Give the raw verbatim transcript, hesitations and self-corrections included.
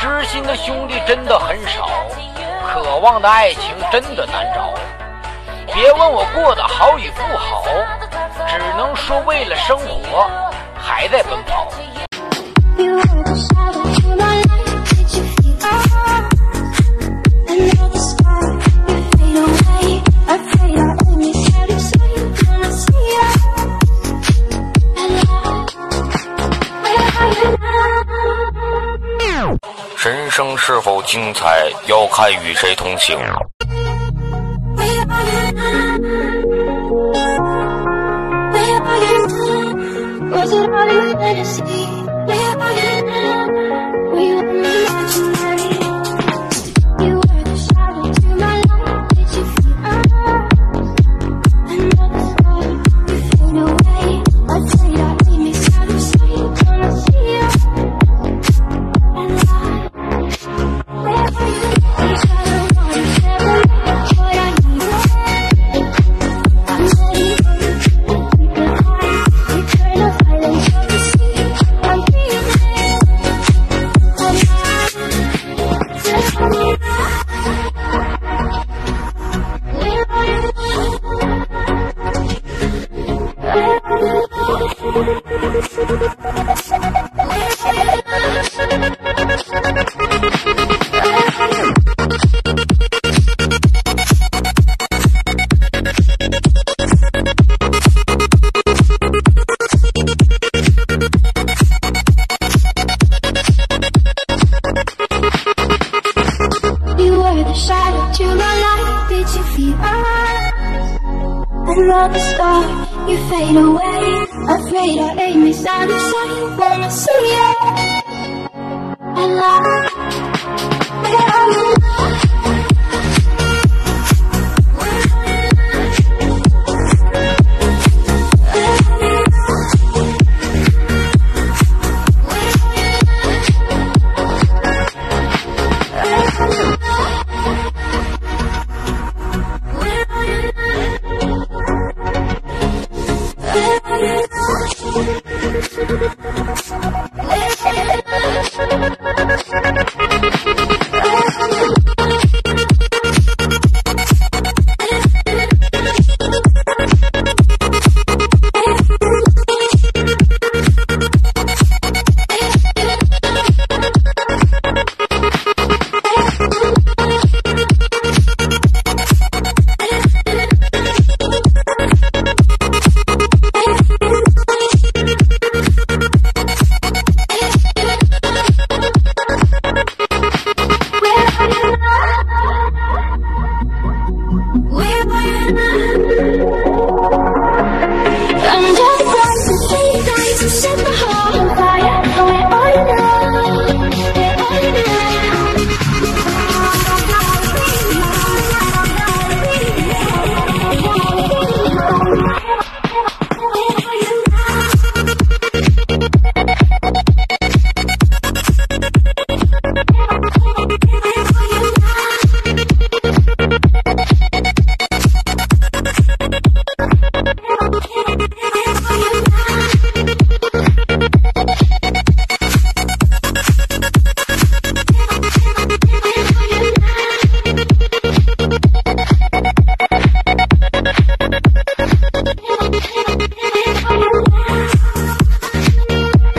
知心的兄弟真的很少，渴望的爱情真的难找。别问我过得好与不好，只能说为了生活还在奔跑。 人生是否精彩，要看与谁同行。 Another star, you fade away. Afraid our aim is out of sight. Wanna see you.